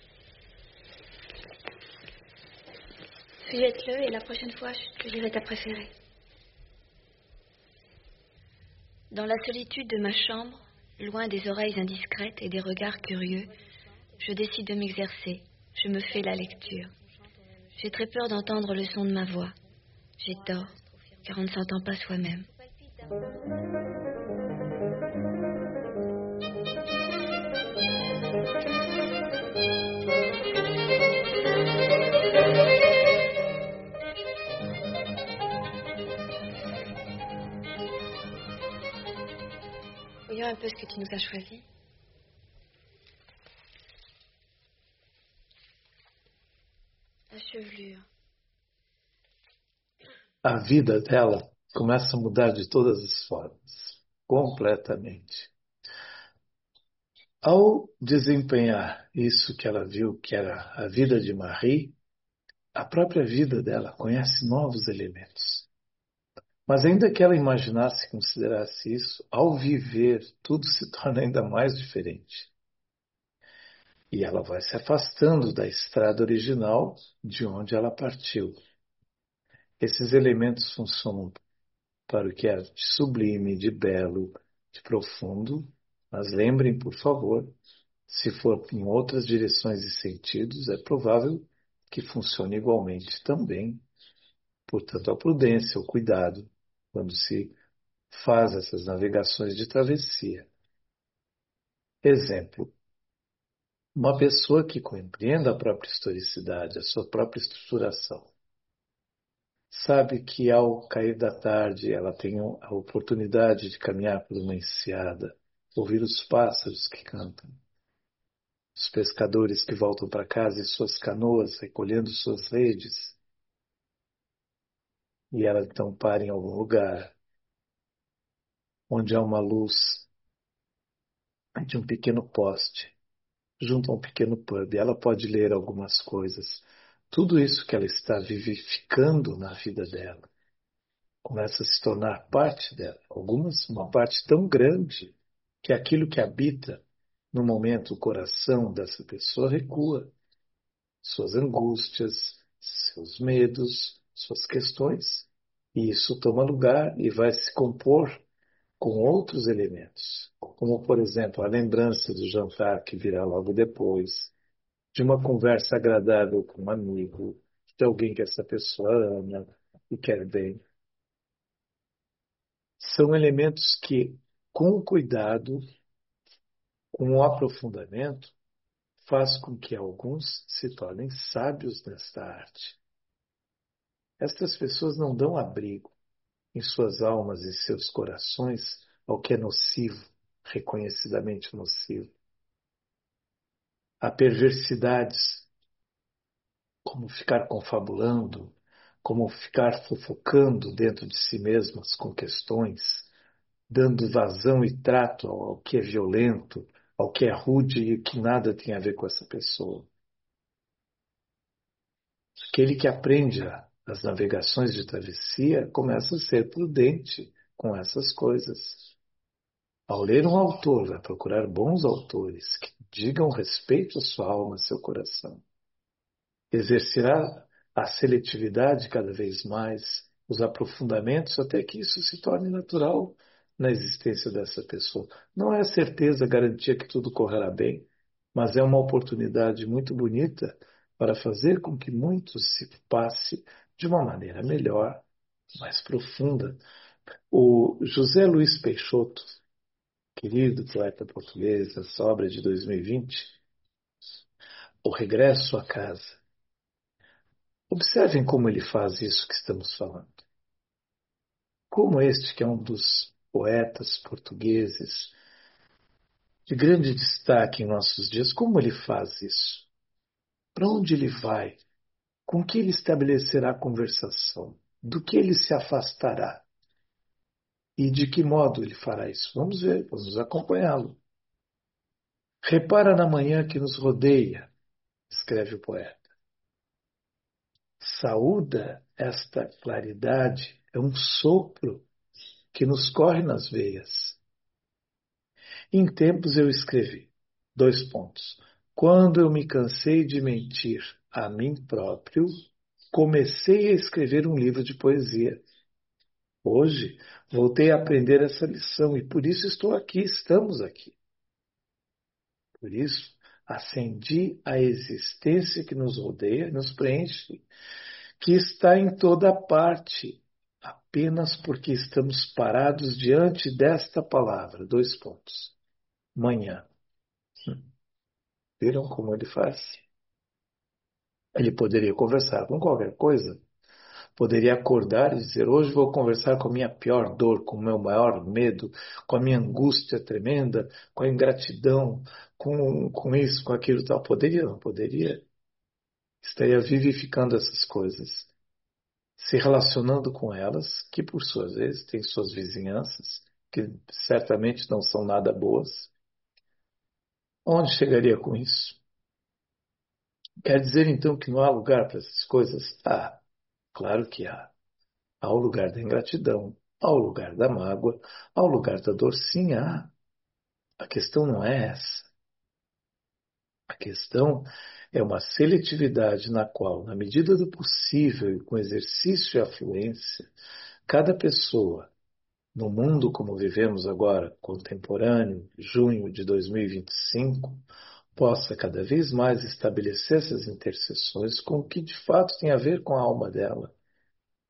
Feuillette-le et la prochaine fois, je te dirai ta préférée. Dans la solitude de ma chambre, loin des oreilles indiscrètes et des regards curieux, je décide de m'exercer. Je me fais la lecture. J'ai très peur d'entendre le son de ma voix. J'ai tort, car on ne s'entend pas soi-même. Voyons un peu ce que tu nous as choisi. A chevelure. A vida dela começa a mudar de todas as formas, completamente. Ao desempenhar isso que ela viu, que era a vida de Marie, a própria vida dela conhece novos elementos. Mas ainda que ela imaginasse e considerasse isso, ao viver, tudo se torna ainda mais diferente. E ela vai se afastando da estrada original de onde ela partiu. Esses elementos funcionam para o que é de sublime, de belo, de profundo, mas lembrem, por favor, se for em outras direções e sentidos, é provável que funcione igualmente também. Portanto, a prudência, o cuidado, quando se faz essas navegações de travessia. Exemplo, uma pessoa que compreenda a própria historicidade, a sua própria estruturação, sabe que ao cair da tarde ela tem a oportunidade de caminhar por uma enseada, ouvir os pássaros que cantam, os pescadores que voltam para casa em suas canoas, recolhendo suas redes, e ela então para em algum lugar onde há uma luz de um pequeno poste, junto a um pequeno pub. Ela pode ler algumas coisas. Tudo isso que ela está vivificando na vida dela começa a se tornar parte dela. Algumas, uma parte tão grande que aquilo que habita no momento o coração dessa pessoa recua. Suas angústias, seus medos, suas questões. E isso toma lugar e vai se compor com outros elementos, como, por exemplo, a lembrança do jantar que virá logo depois, de uma conversa agradável com um amigo, de alguém que essa pessoa ama e quer bem. São elementos que, com o cuidado, com o aprofundamento, faz com que alguns se tornem sábios nesta arte. Estas pessoas não dão abrigo em suas almas e seus corações ao que é nocivo, reconhecidamente nocivo. Há perversidades, como ficar confabulando, como ficar fofocando dentro de si mesmas com questões, dando vazão e trato ao que é violento, ao que é rude e que nada tem a ver com essa pessoa. Aquele que aprende as navegações de travessia começa a ser prudente com essas coisas. Ao ler um autor, vai procurar bons autores que digam respeito à sua alma, ao seu coração. Exercerá a seletividade cada vez mais, os aprofundamentos, até que isso se torne natural na existência dessa pessoa. Não é certeza, garantia que tudo correrá bem, mas é uma oportunidade muito bonita para fazer com que muito se passe de uma maneira melhor, mais profunda. O José Luiz Peixoto, querido poeta português, essa obra de dois mil e vinte, O Regresso à Casa. Observem como ele faz isso que estamos falando. Como este, que é um dos poetas portugueses de grande destaque em nossos dias, como ele faz isso? Para onde ele vai? Com que ele estabelecerá conversação? Do que ele se afastará? E de que modo ele fará isso? Vamos ver, vamos acompanhá-lo. Repara na manhã que nos rodeia, escreve o poeta. Saúda esta claridade, é um sopro que nos corre nas veias. Em tempos eu escrevi, dois pontos. Quando eu me cansei de mentir a mim próprio, comecei a escrever um livro de poesia. Hoje voltei a aprender essa lição e por isso estou aqui, estamos aqui. Por isso, acendi a existência que nos rodeia, nos preenche, que está em toda parte, apenas porque estamos parados diante desta palavra. Dois pontos. Manhã. Viram como ele faz? Ele poderia conversar com qualquer coisa. Poderia acordar e dizer, hoje vou conversar com a minha pior dor, com o meu maior medo, com a minha angústia tremenda, com a ingratidão, com, com isso, com aquilo e tal. Poderia, não poderia. Estaria vivificando essas coisas. Se relacionando com elas, que por suas vezes têm suas vizinhanças, que certamente não são nada boas. Onde chegaria com isso? Quer dizer então que não há lugar para essas coisas? Ah, claro que há. Há o lugar da ingratidão, há o lugar da mágoa, há o lugar da dor, sim, há. A questão não é essa. A questão é uma seletividade na qual, na medida do possível e com exercício e afluência, cada pessoa, no mundo como vivemos agora, contemporâneo, junho de dois mil e vinte e cinco, possa cada vez mais estabelecer essas interseções com o que de fato tem a ver com a alma dela.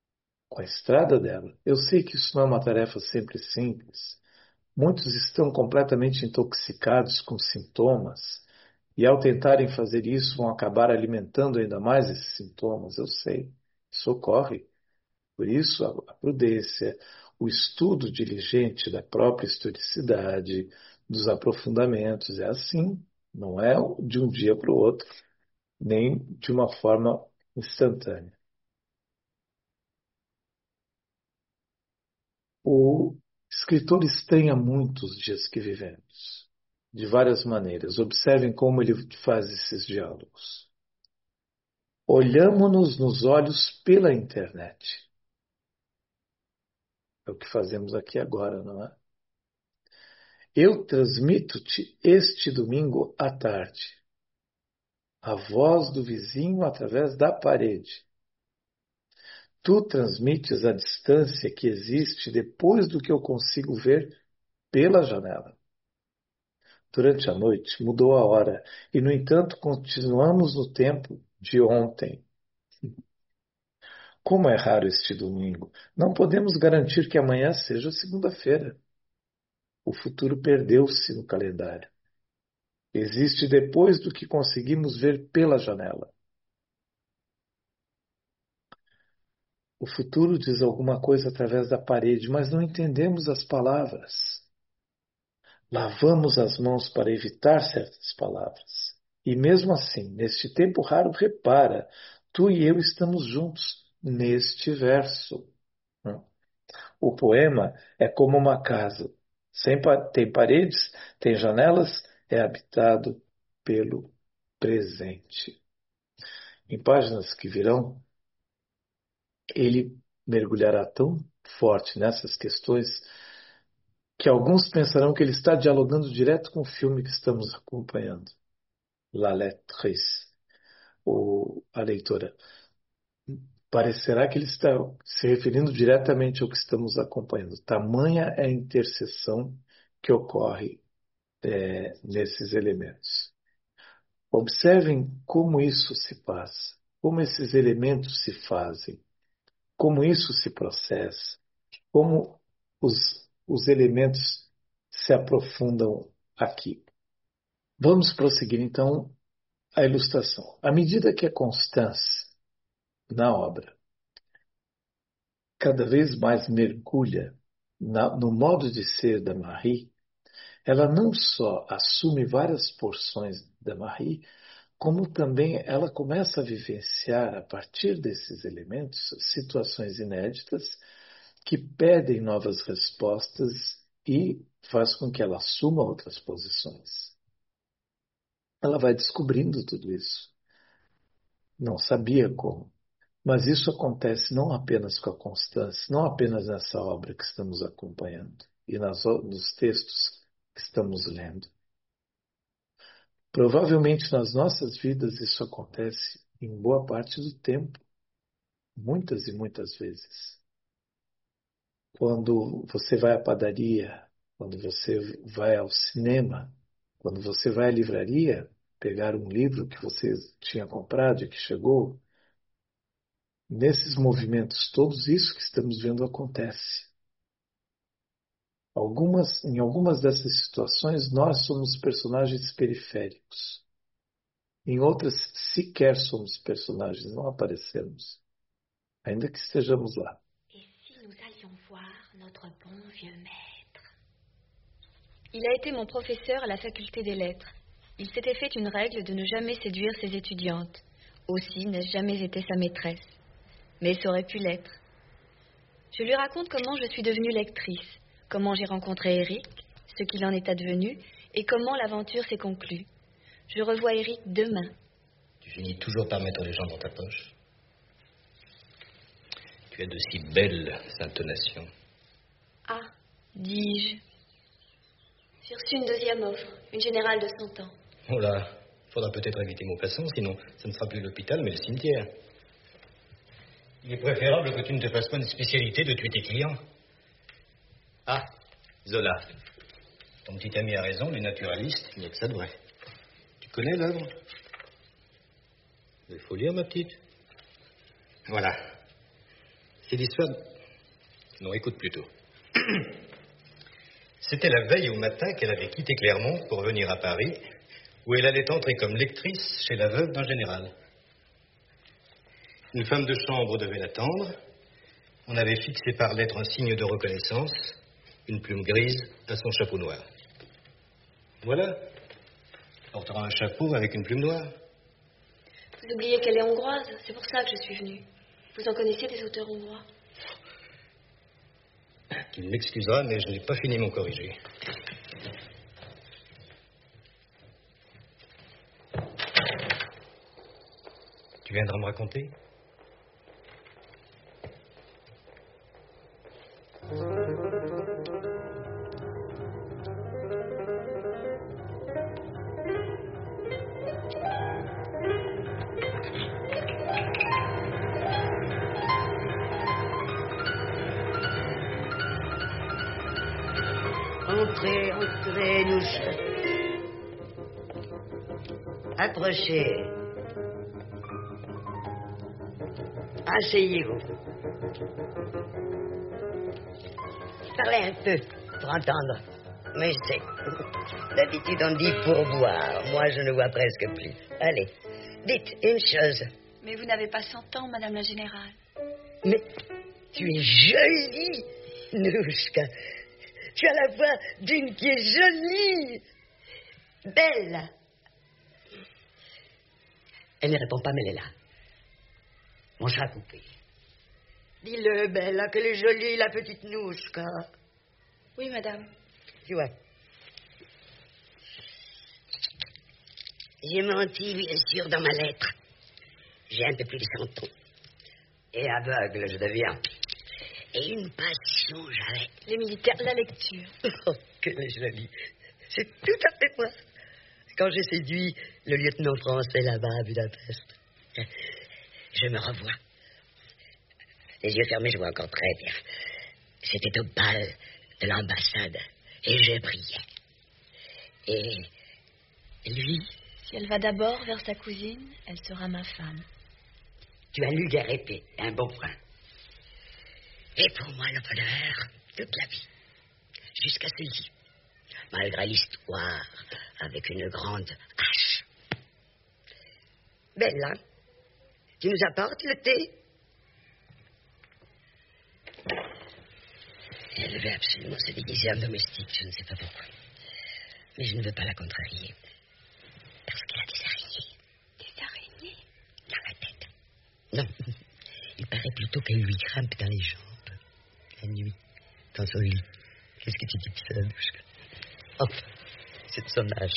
com a estrada dela. Eu sei que isso não é uma tarefa sempre simples. Muitos estão completamente intoxicados com sintomas e, ao tentarem fazer isso, vão acabar alimentando ainda mais esses sintomas. Eu sei, isso ocorre. Por isso, a prudência, o estudo diligente da própria historicidade, dos aprofundamentos, é assim, não é de um dia para o outro, nem de uma forma instantânea. O escritor estranha muito os dias que vivemos, de várias maneiras. Observem como ele faz esses diálogos. Olhamo-nos nos olhos pela internet. É o que fazemos aqui agora, não é? Eu transmito-te este domingo à tarde a voz do vizinho através da parede. Tu transmites a distância que existe depois do que eu consigo ver pela janela. Durante a noite mudou a hora e, no entanto, continuamos no tempo de ontem. Como é raro este domingo, não podemos garantir que amanhã seja segunda-feira. O futuro perdeu-se no calendário. Existe depois do que conseguimos ver pela janela. O futuro diz alguma coisa através da parede, mas não entendemos as palavras. Lavamos as mãos para evitar certas palavras. E mesmo assim, neste tempo raro, repara, tu e eu estamos juntos neste verso. O poema é como uma casa. Sem pa- tem paredes, tem janelas, é habitado pelo presente. Em páginas que virão, ele mergulhará tão forte nessas questões que alguns pensarão que ele está dialogando direto com o filme que estamos acompanhando. La Lettrice, ou a leitora. Parecerá que ele está se referindo diretamente ao que estamos acompanhando. Tamanha é a interseção que ocorre é, nesses elementos. Observem como isso se passa, como esses elementos se fazem, como isso se processa, como os, os elementos se aprofundam aqui. Vamos prosseguir então a ilustração. À medida que a Constance, na obra, cada vez mais mergulha na, no modo de ser da Marie, ela não só assume várias porções da Marie, como também ela começa a vivenciar, a partir desses elementos, situações inéditas que pedem novas respostas e faz com que ela assuma outras posições. Ela vai descobrindo tudo isso. Não sabia como. Mas isso acontece não apenas com a Constance, não apenas nessa obra que estamos acompanhando e nas, nos textos que estamos lendo. Provavelmente nas nossas vidas isso acontece em boa parte do tempo, muitas e muitas vezes. Quando você vai à padaria, quando você vai ao cinema, quando você vai à livraria pegar um livro que você tinha comprado e que chegou, nesses movimentos todos, isso que estamos vendo acontece. Algumas, em algumas dessas situações, nós somos personagens periféricos. Em outras, sequer somos personagens, não aparecemos, ainda que estejamos lá. Et si nous allions voir notre bon vieux maître? Il a été mon professeur à la faculté des lettres. Il s'était fait une règle de ne jamais séduire ses étudiantes. Aussi n'ai-je jamais été sa maîtresse. Mais ça aurait pu l'être. Je lui raconte comment je suis devenue lectrice, comment j'ai rencontré Eric, ce qu'il en est advenu, et comment l'aventure s'est conclue. Je revois Eric demain. Tu finis toujours par mettre les gens dans ta poche. Tu as de si belles intonations. Ah, dis-je. J'ai reçu une deuxième offre, une générale de cent ans. Oh là, faudra peut-être éviter Maupassant, sinon ça ne sera plus l'hôpital, mais le cimetière. Il est préférable que tu ne te fasses pas une spécialité de tuer tes clients. Ah, Zola. Ton petit ami a raison, les naturalistes, il n'y a que ça de vrai. Tu connais l'œuvre? Il faut lire, ma petite. Voilà. C'est l'histoire... Non, écoute plutôt. C'était la veille au matin qu'elle avait quitté Clermont pour venir à Paris, où elle allait entrer comme lectrice chez la veuve d'un général. Une femme de chambre devait l'attendre. On avait fixé par lettre un signe de reconnaissance, une plume grise à son chapeau noir. Voilà. Portera un chapeau avec une plume noire. Vous oubliez qu'elle est hongroise, c'est pour ça que je suis venue. Vous en connaissez des auteurs hongrois? Tu m'excuseras, mais je n'ai pas fini mon corrigé. Tu viendras me raconter? Entrez, entrez, nous. Approchez. Asseyez-vous. Parlez un peu pour entendre. Mais c'est... D'habitude, on dit pourboire. Moi, je ne vois presque plus. Allez, dites une chose. Mais vous n'avez pas cent ans, Madame la Générale. Mais tu es jolie, Nouchka. Tu as la voix d'une qui est jolie. Belle. Elle ne répond pas, mais elle est là. Mon chat coupé. Dis-le, Bella, qu'elle est jolie, la petite Nouchka. Oui, madame. Tu vois. J'ai menti, bien sûr, dans ma lettre. J'ai un peu plus de cent ans. Et aveugle, je deviens. Et une passion, j'avais. Les militaires, la lecture. Oh, que jolie. C'est tout à fait moi. Quand j'ai séduit le lieutenant français là-bas à Budapest, je me revois. Les yeux fermés, je vois encore très bien. C'était au bal de l'ambassade. Et je priais. Et lui... Si elle va d'abord vers sa cousine, elle sera ma femme. Tu as lu Guerre épée, un bon point. Et pour moi, le bonheur, toute la vie. Jusqu'à ce lit. Malgré l'histoire, avec une grande hache. Bella, tu nous apportes le thé? Elle veut absolument se déguiser en domestique, je ne sais pas pourquoi. Mais je ne veux pas la contrarier. Parce qu'elle a des araignées. Des araignées? Dans la tête. Non, il paraît plutôt qu'elle lui grimpe dans les jambes. La nuit, dans son lit. Qu'est-ce que tu dis de ça, Douchka? Enfin, c'est de son âge.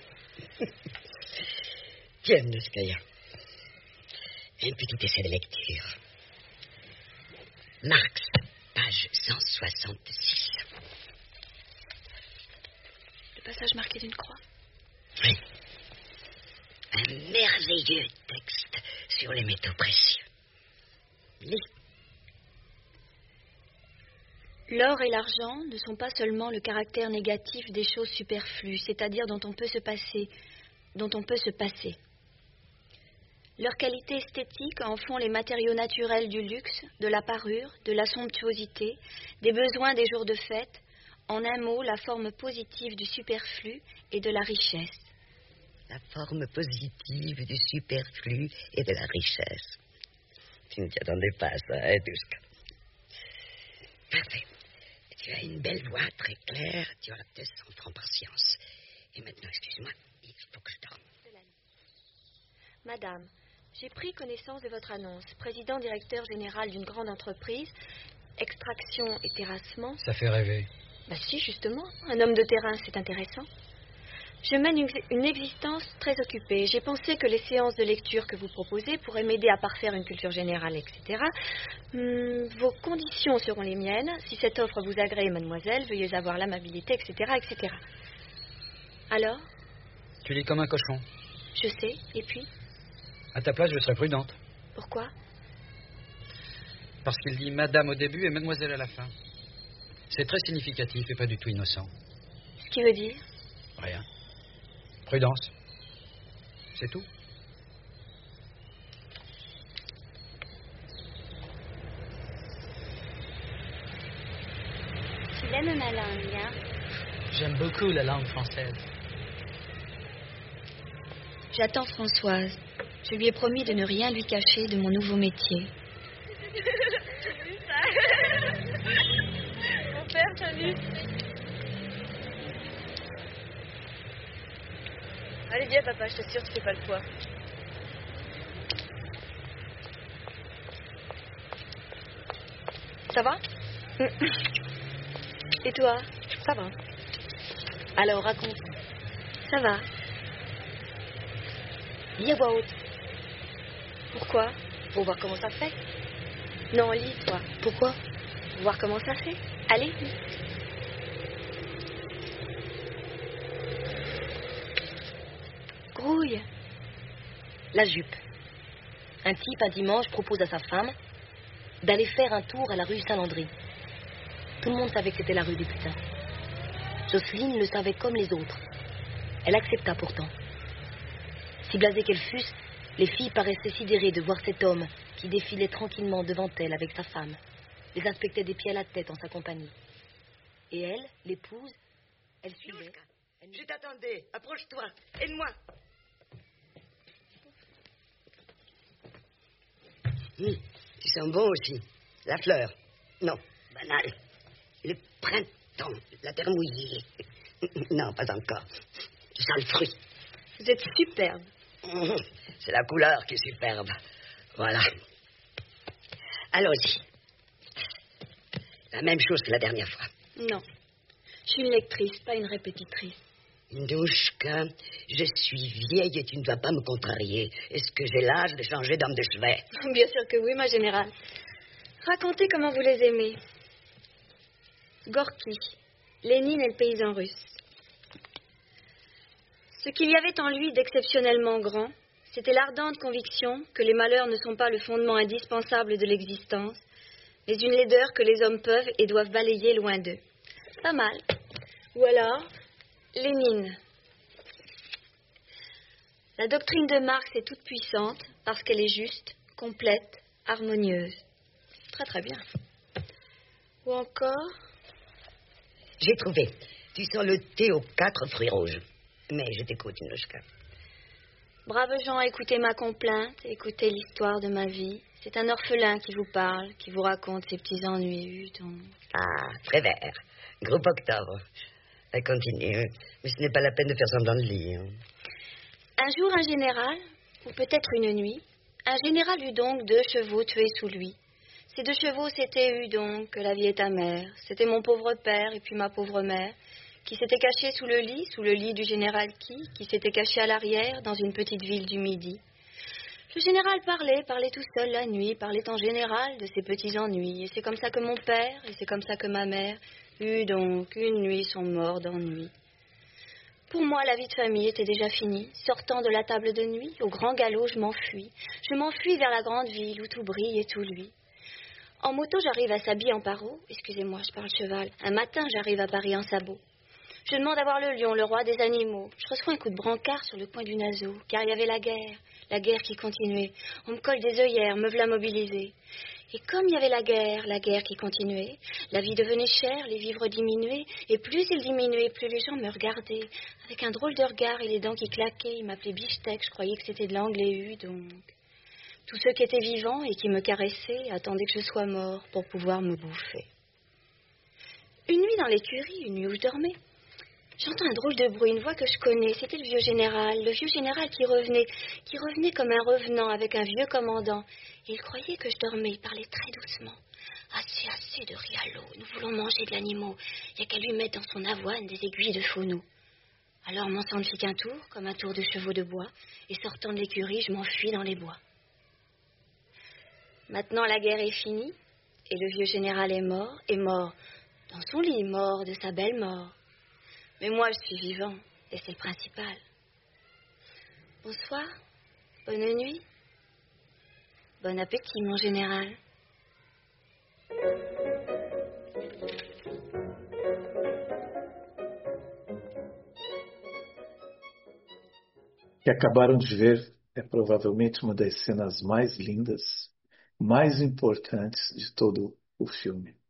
Tiens, Nouchkaya. Un petit essai de lecture. Marx, page cent soixante-six. Le passage marqué d'une croix? Oui. Un merveilleux texte sur les métaux précieux. Lis. L'or et l'argent ne sont pas seulement le caractère négatif des choses superflues, c'est-à-dire dont on peut se passer, dont on peut se passer. Leurs qualités esthétiques en font les matériaux naturels du luxe, de la parure, de la somptuosité, des besoins des jours de fête, en un mot, la forme positive du superflu et de la richesse. La forme positive du superflu et de la richesse. Tu ne t'y attendais pas à ça, hein, Douchka? Parfait. Tu as une belle voix très claire, tu auras deux cents francs par séance. Et maintenant, excuse-moi, il faut que je dorme. Madame, j'ai pris connaissance de votre annonce. Président directeur général d'une grande entreprise, extraction et terrassement. Ça fait rêver. Bah si, justement. Un homme de terrain, c'est intéressant. Je mène une, une existence très occupée. J'ai pensé que les séances de lecture que vous proposez pourraient m'aider à parfaire une culture générale, et cetera. Hum, vos conditions seront les miennes. Si cette offre vous agrée, mademoiselle, veuillez avoir l'amabilité, et cetera, et cetera. Alors? Tu lis comme un cochon. Je sais. Et puis? À ta place, je serais prudente. Pourquoi? Parce qu'il dit madame au début et mademoiselle à la fin. C'est très significatif et pas du tout innocent. Ce qui veut dire? Rien. Prudence. C'est tout. aimes ma langue, hein? J'aime beaucoup la langue française. J'attends Françoise. Je lui ai promis de ne rien lui cacher de mon nouveau métier. Mon père, t'as vu? Allez, viens, papa, je t'assure, tu fais pas le poids. Ça va? Et toi? Ça va. Alors, raconte. Ça va. Lis à voix haute. Pourquoi? Pour voir comment ça fait. Non, lis, toi. Pourquoi? Pour voir comment ça fait. Allez, lis. Grouille. La jupe. Un type, un dimanche, propose à sa femme d'aller faire un tour à la rue Saint-Landry. Tout le monde savait que c'était la rue des putains. Jocelyne le savait comme les autres. Elle accepta pourtant. Si blasées qu'elles fussent, les filles paraissaient sidérées de voir cet homme qui défilait tranquillement devant elles avec sa femme, les inspectait des pieds à la tête en sa compagnie. Et elle, l'épouse, elle suivait. Je t'attendais. Approche-toi. Aide-moi. Hum, tu sens bon aussi. La fleur. Non, banal. Le printemps. La terre mouillée. Non, pas encore. Tu sens le fruit. Vous êtes superbe. Hum, c'est la couleur qui est superbe. Voilà. Allons-y. La même chose que la dernière fois. Non. Je suis une lectrice, pas une répétitrice. Douchka, je suis vieille et tu ne dois pas me contrarier. Est-ce que j'ai l'âge de changer d'homme de chevet? Bien sûr que oui, ma générale. Racontez comment vous les aimez. Gorky, Lénine et le paysan russe. Ce qu'il y avait en lui d'exceptionnellement grand, c'était l'ardente conviction que les malheurs ne sont pas le fondement indispensable de l'existence, mais une laideur que les hommes peuvent et doivent balayer loin d'eux. Pas mal. Ou alors, Lénine. La doctrine de Marx est toute puissante parce qu'elle est juste, complète, harmonieuse. Très très bien. Ou encore... J'ai trouvé. Tu sens le thé aux quatre fruits rouges. Mais je t'écoute, Nouchka. Braves gens, écoutez ma complainte, écoutez l'histoire de ma vie. C'est un orphelin qui vous parle, qui vous raconte ses petits ennuis. Donc... Ah, très vert. Groupe Octobre. Elle continue. Mais ce n'est pas la peine de faire semblant de lire. Un jour, un général, ou peut-être une nuit, un général eut donc deux chevaux tués sous lui. Ces deux chevaux, c'était eu donc que la vie est amère. C'était mon pauvre père et puis ma pauvre mère, qui s'étaient cachés sous le lit, sous le lit du général qui, qui s'était caché à l'arrière dans une petite ville du Midi. Le général parlait, parlait tout seul la nuit, parlait en général de ses petits ennuis. Et c'est comme ça que mon père, et c'est comme ça que ma mère, eut donc une nuit sont morts d'ennui. Pour moi, la vie de famille était déjà finie. Sortant de la table de nuit, au grand galop, je m'enfuis. Je m'enfuis vers la grande ville où tout brille et tout luit. En moto, j'arrive à Sabi en paro. Excusez-moi, je parle cheval. Un matin, j'arrive à Paris en sabot. Je demande à voir le lion, le roi des animaux. Je reçois un coup de brancard sur le coin du naseau, car il y avait la guerre, la guerre qui continuait. On me colle des œillères, me v'là mobilisée. Et comme il y avait la guerre, la guerre qui continuait, la vie devenait chère, les vivres diminuaient, et plus ils diminuaient, plus les gens me regardaient, avec un drôle de regard et les dents qui claquaient. Ils m'appelaient bisteck, je croyais que c'était de l'anglais eu, donc... Tous ceux qui étaient vivants et qui me caressaient attendaient que je sois mort pour pouvoir me bouffer. Une nuit dans l'écurie, une nuit où je dormais, j'entends un drôle de bruit, une voix que je connais. C'était le vieux général, le vieux général qui revenait, qui revenait comme un revenant avec un vieux commandant. Et il croyait que je dormais, il parlait très doucement. Assez, assez de riz à l'eau, nous voulons manger de l'animal. Il n'y a qu'à lui mettre dans son avoine des aiguilles de fauneau. Alors mon sang ne fit qu'un tour, comme un tour de chevaux de bois, et sortant de l'écurie, je m'enfuis dans les bois. Maintenant la guerre est finie, et le vieux général est mort, est mort dans son lit, mort de sa belle mort. Mais moi, je suis vivant, et c'est le principal. Bonsoir, bonne nuit, bon appétit, mon général. Que acabaram de ver é provavelmente uma das cenas mais lindas, mais importantes de todo o filme.